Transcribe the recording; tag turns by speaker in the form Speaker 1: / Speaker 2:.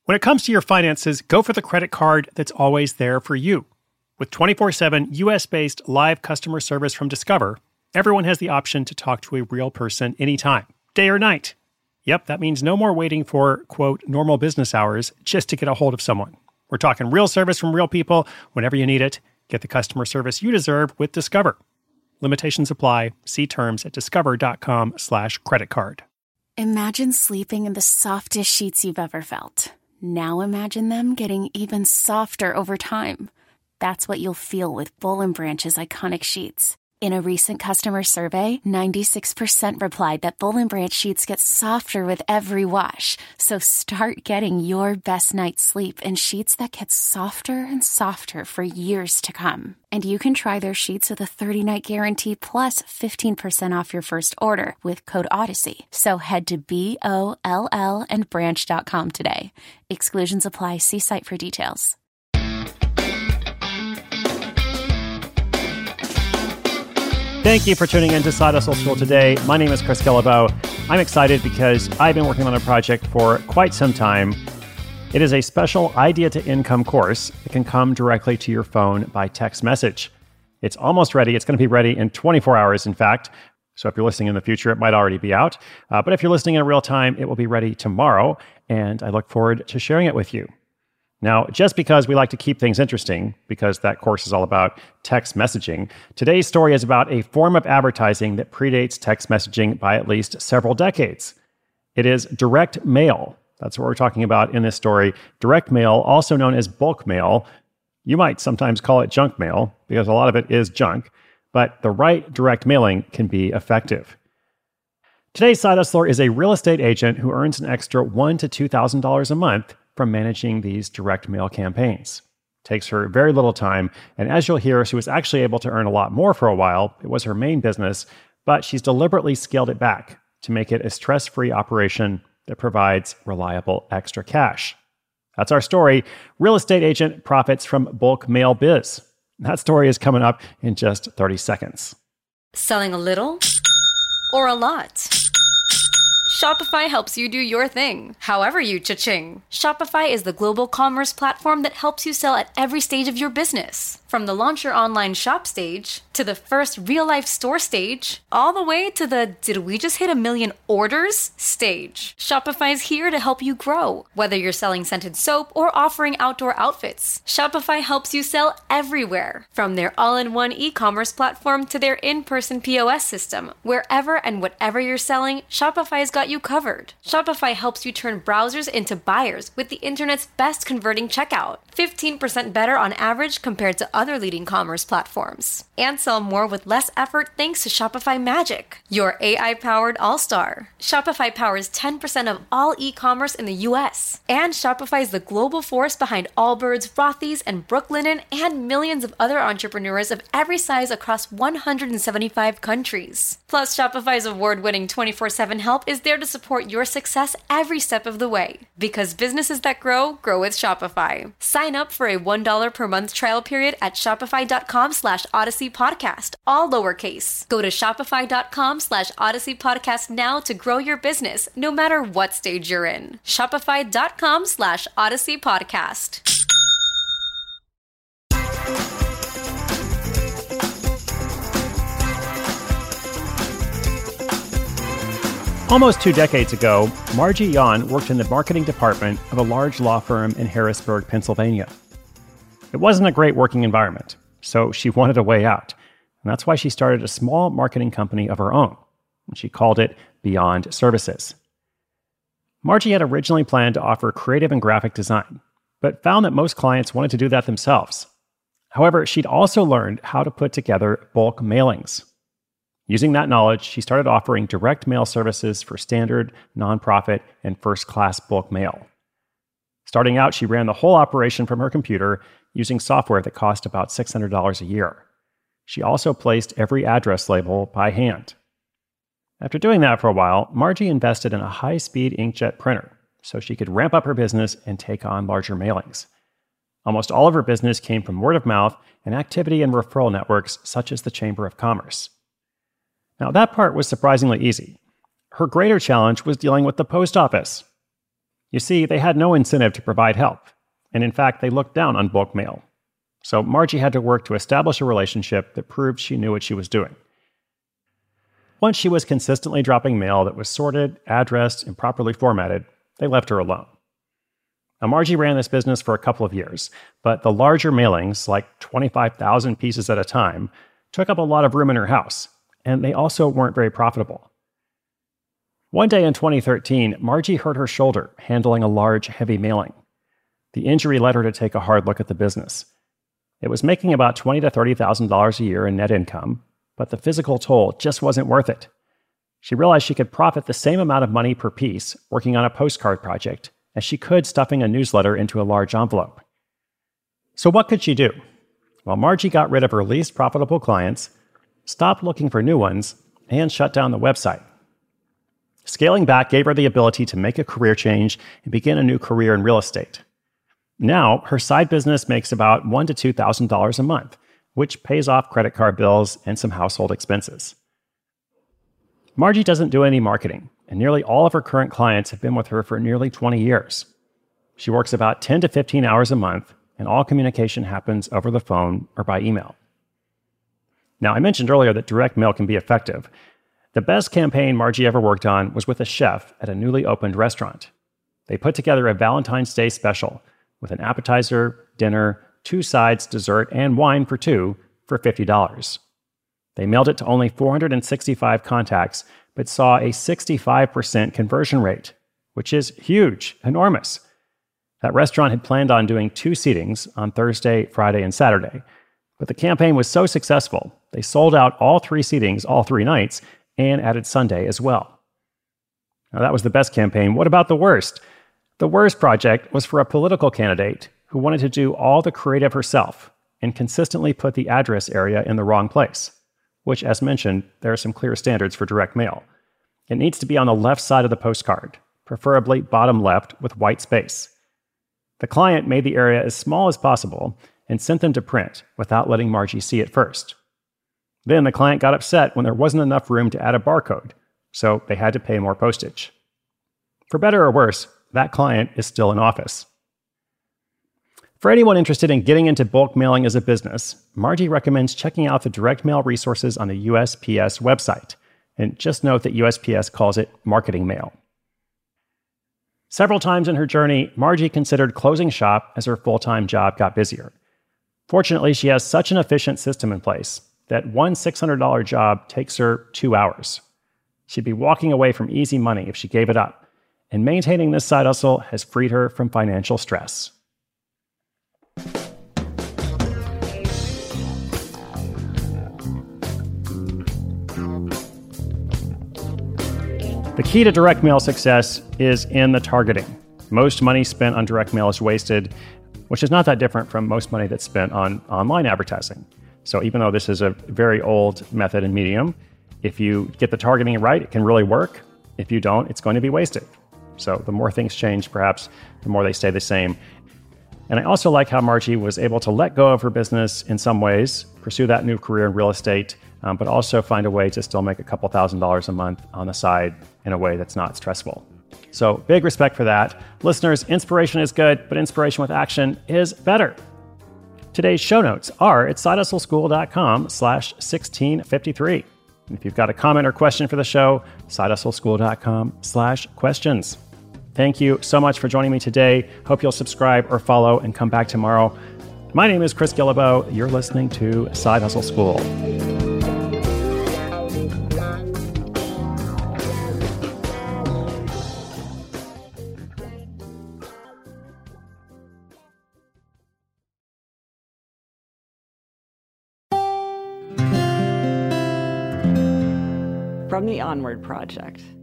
Speaker 1: When it comes to your finances, go for the credit card that's always there for you. With 24/7 US-based live customer service from Discover, everyone has the option to talk to a real person anytime, day or night. Yep, that means no more waiting for, quote, normal business hours just to get a hold of someone. We're talking real service from real people whenever you need it. Get the customer service you deserve with Discover. Limitations apply. See terms at discover.com/creditcard.
Speaker 2: Imagine sleeping in the softest sheets you've ever felt. Now imagine them getting even softer over time. That's what you'll feel with Boll & Branch's iconic sheets. In a recent customer survey, 96% replied that Boll & Branch sheets get softer with every wash. So start getting your best night's sleep in sheets that get softer and softer for years to come. And you can try their sheets with a 30-night guarantee plus 15% off your first order with code Odyssey. So head to BOLL and branch.com today. Exclusions apply. See site for details.
Speaker 1: Thank you for tuning in to Side Hustle School today. My name is Chris Guillebeau. I'm excited because I've been working on a project for quite some time. It is a special idea to income course that can come directly to your phone by text message. It's almost ready. It's going to be ready in 24 hours, in fact. So if you're listening in the future, it might already be out. But if you're listening in real time, it will be ready tomorrow. And I look forward to sharing it with you. Now, just because we like to keep things interesting, because that course is all about text messaging, today's story is about a form of advertising that predates text messaging by at least several decades. It is direct mail. That's what we're talking about in this story. Direct mail, also known as bulk mail. You might sometimes call it junk mail, because a lot of it is junk, but the right direct mailing can be effective. Today's side hustler is a real estate agent who earns an extra $1,000 to $2,000 a month from managing these direct mail campaigns. It takes her very little time, and as you'll hear, she was actually able to earn a lot more for a while. It was her main business, but she's deliberately scaled it back to make it a stress-free operation that provides reliable extra cash. That's our story. Real estate agent profits from bulk mail biz. That story is coming up in just 30 seconds.
Speaker 3: Selling a little or a lot? Shopify helps you do your thing, however you cha-ching. Shopify is the global commerce platform that helps you sell at every stage of your business. From the launch your online shop stage, to the first real-life store stage, all the way to the did we just hit 1 million orders stage. Shopify's here to help you grow. Whether you're selling scented soap or offering outdoor outfits, Shopify helps you sell everywhere. From their all-in-one e-commerce platform to their in-person POS system, wherever and whatever you're selling, Shopify's got you covered. Shopify helps you turn browsers into buyers with the internet's best converting checkout. 15% better on average compared to other leading commerce platforms. And sell more with less effort thanks to Shopify Magic, your AI-powered all-star. Shopify powers 10% of all e-commerce in the US. And Shopify is the global force behind Allbirds, Rothy's, and Brooklinen, and millions of other entrepreneurs of every size across 175 countries. Plus, Shopify's award-winning 24/7 help is there to support your success every step of the way. Because businesses that grow with Shopify. Sign up for a $1 per month trial period at shopify.com/Odyssey Podcast, all lowercase. Go to shopify.com/Odyssey Podcast now to grow your business, no matter what stage you're in. Shopify.com/Odyssey Podcast.
Speaker 1: Almost 2 decades ago, Margie Yon worked in the marketing department of a large law firm in Harrisburg, Pennsylvania. It wasn't a great working environment, so she wanted a way out. And that's why she started a small marketing company of her own. And she called it Beyond Services. Margie had originally planned to offer creative and graphic design, but found that most clients wanted to do that themselves. However, she'd also learned how to put together bulk mailings. Using that knowledge, she started offering direct mail services for standard, nonprofit, and first-class bulk mail. Starting out, she ran the whole operation from her computer using software that cost about $600 a year. She also placed every address label by hand. After doing that for a while, Margie invested in a high-speed inkjet printer so she could ramp up her business and take on larger mailings. Almost all of her business came from word of mouth and activity in referral networks such as the Chamber of Commerce. Now, that part was surprisingly easy. Her greater challenge was dealing with the post office. You see, they had no incentive to provide help, and in fact, they looked down on bulk mail. So Margie had to work to establish a relationship that proved she knew what she was doing. Once she was consistently dropping mail that was sorted, addressed, and properly formatted, they left her alone. Now, Margie ran this business for a couple of years, but the larger mailings, like 25,000 pieces at a time, took up a lot of room in her house, and they also weren't very profitable. One day in 2013, Margie hurt her shoulder handling a large, heavy mailing. The injury led her to take a hard look at the business. It was making about $20,000 to $30,000 a year in net income, but the physical toll just wasn't worth it. She realized she could profit the same amount of money per piece working on a postcard project as she could stuffing a newsletter into a large envelope. So what could she do? Well, Margie got rid of her least profitable clients, stopped looking for new ones, and shut down the website. Scaling back gave her the ability to make a career change and begin a new career in real estate. Now, her side business makes about $1,000 to $2,000 a month, which pays off credit card bills and some household expenses. Margie doesn't do any marketing, and nearly all of her current clients have been with her for nearly 20 years. She works about 10 to 15 hours a month, and all communication happens over the phone or by email. Now, I mentioned earlier that direct mail can be effective. The best campaign Margie ever worked on was with a chef at a newly opened restaurant. They put together a Valentine's Day special with an appetizer, dinner, 2 sides, dessert, and wine for 2 for $50. They mailed it to only 465 contacts, but saw a 65% conversion rate, which is huge, enormous. That restaurant had planned on doing 2 seatings on Thursday, Friday, and Saturday, but the campaign was so successful, they sold out all 3 seatings all 3 nights and added Sunday as well. Now, that was the best campaign. What about the worst? The worst project was for a political candidate who wanted to do all the creative herself and consistently put the address area in the wrong place, which, as mentioned, there are some clear standards for direct mail. It needs to be on the left side of the postcard, preferably bottom left with white space. The client made the area as small as possible and sent them to print without letting Margie see it first. Then the client got upset when there wasn't enough room to add a barcode, so they had to pay more postage. For better or worse, that client is still in office. For anyone interested in getting into bulk mailing as a business, Margie recommends checking out the direct mail resources on the USPS website. And just note that USPS calls it marketing mail. Several times in her journey, Margie considered closing shop as her full-time job got busier. Fortunately, she has such an efficient system in place that one $600 job takes her 2 hours. She'd be walking away from easy money if she gave it up, and maintaining this side hustle has freed her from financial stress. The key to direct mail success is in the targeting. Most money spent on direct mail is wasted, which is not that different from most money that's spent on online advertising. So even though this is a very old method and medium, if you get the targeting right, it can really work. If you don't, it's going to be wasted. So the more things change, perhaps, the more they stay the same. And I also like how Margie was able to let go of her business in some ways, pursue that new career in real estate, but also find a way to still make a couple $1,000s a month on the side in a way that's not stressful. So big respect for that. Listeners, inspiration is good, but inspiration with action is better. Today's show notes are at sidehustleschool.com/1653. If you've got a comment or question for the show, sidehustleschool.com/questions. Thank you so much for joining me today. Hope you'll subscribe or follow and come back tomorrow. My name is Chris Guillebeau. You're listening to Side Hustle School.
Speaker 4: From the Onward Project.